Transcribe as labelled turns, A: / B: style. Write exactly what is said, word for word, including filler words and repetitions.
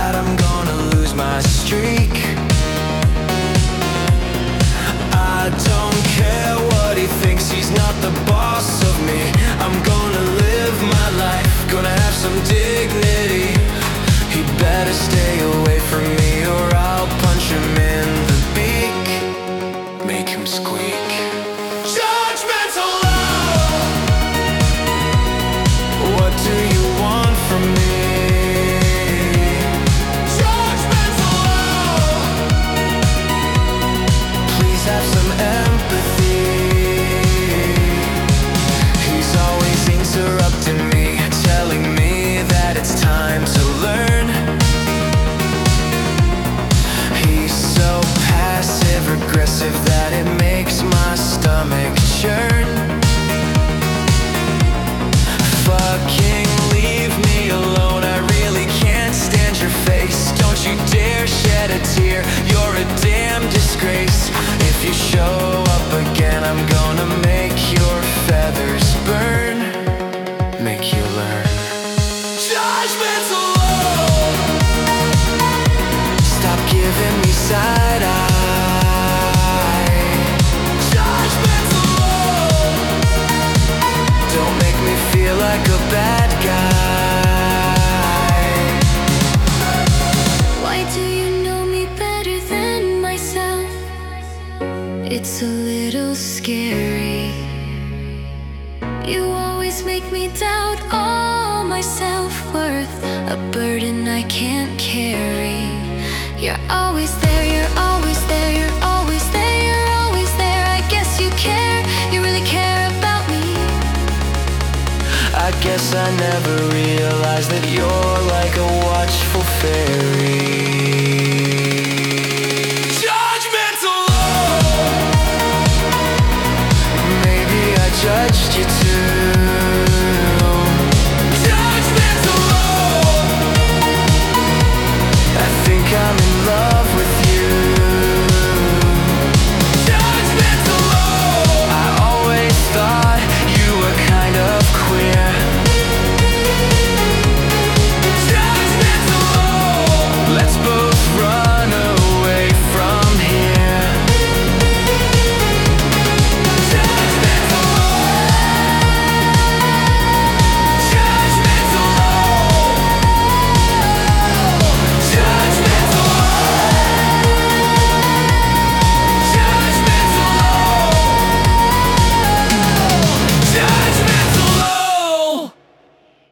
A: that I'm gonna lose my streak. I don't care what he thinks, he's not the boss of me. I'm gonna live my life, gonna have some dignity. He better stay away from me or I'll punch him in the beak, make him squeak. Judgmental love, what do you want from me? Judgmental love, please have some empathy. He's always interrupting me, telling me that it's time to learn. He's so passive-aggressive that it makes my stomach churn. Fucking leave me alone, I really can't stand your face. Don't you dare shed a tear, you're a damn disgrace. If you show up again, I'm gonna make your feathers burn, make you learn. Judgmental love, stop giving me side eye. Judgmental love, don't make me feel like a bad guy.
B: Why do you know me better than myself? It's a little scary. You always make me doubt all my self-worth, a burden I can't carry. You're always there, you're always there, you're always there, you're always there. I guess you care, you really care about me.
A: I guess I never realized that you're like a watchful fairy.